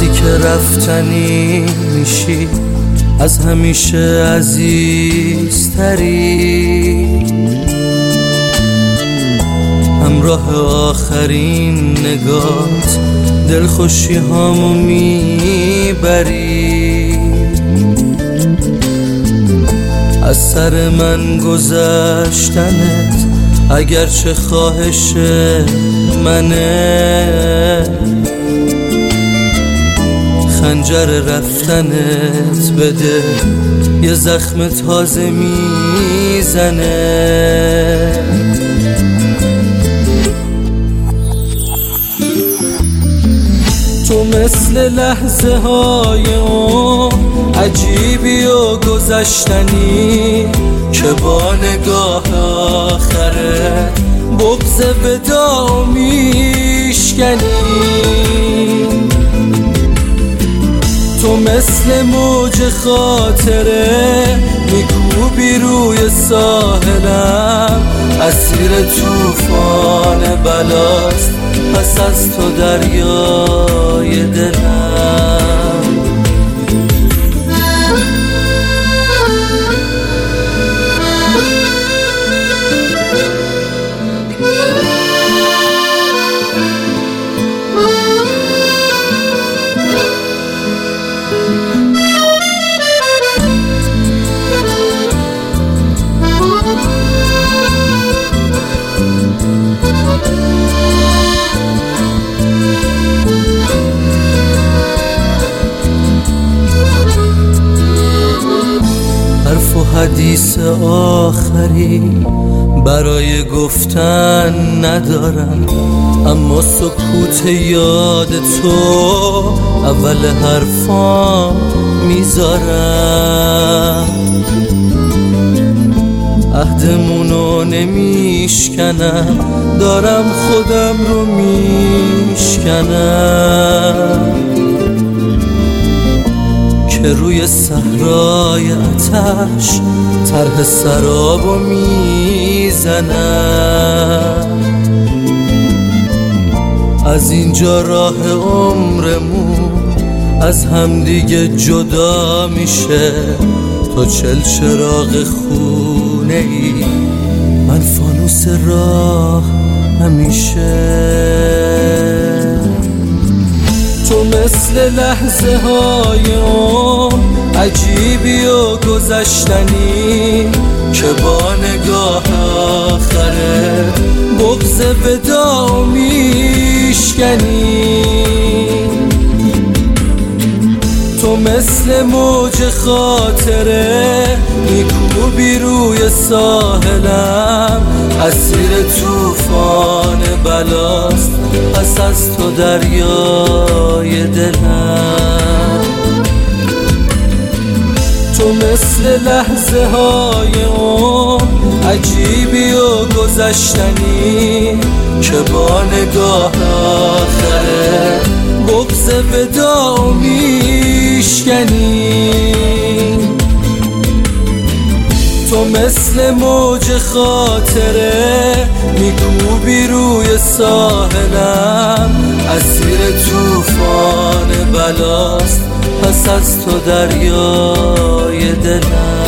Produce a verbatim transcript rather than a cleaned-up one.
وقتی که رفتنی میشی از همیشه عزیزتری، همراه آخرین نگات دلخوشی هامو میبری. از سر من گذشتنت اگرچه خواهش منه، خنجر رفتنت بده یه زخم تازه میزنه. تو مثل لحظه های اون عجیبی و گذشتنی که با نگاه آخرت بغض وداع میشکنی. تو مثل موج خاطره میکوبی روی ساحلم، اسیر طوفان بلاست پس از تو دریای دلم. حرف و حدیث آخری برای گفتن ندارم، اما سکوت یاد تو اول حرفام میذارم. عهدمونو نمیشکنم، دارم خودم رو میشکنم که روی صحرای آتش طرح سرابو میزنم. از اینجا راه عمرمون از همدیگه جدا میشه. تو چل چراغ خونه ای، من فانوس راه همیشه. تو مثل لحظه های اون عجیبی و گذشتنی که با نگاه آخره بغض وداع میشکنی. تو مثل موج خاطره میکوبی روی ساحلم، اسیر طوفان بلاست پس از تو دریای دلم. تو مثل لحظه های اون عجیبی و گذشتنی که با نگاه آخره بغض وداع میشکنی. تو مثل موج خاطره میکوبی روی ساحلم، اسیر طوفان بلاست پس از تو دریای دلم.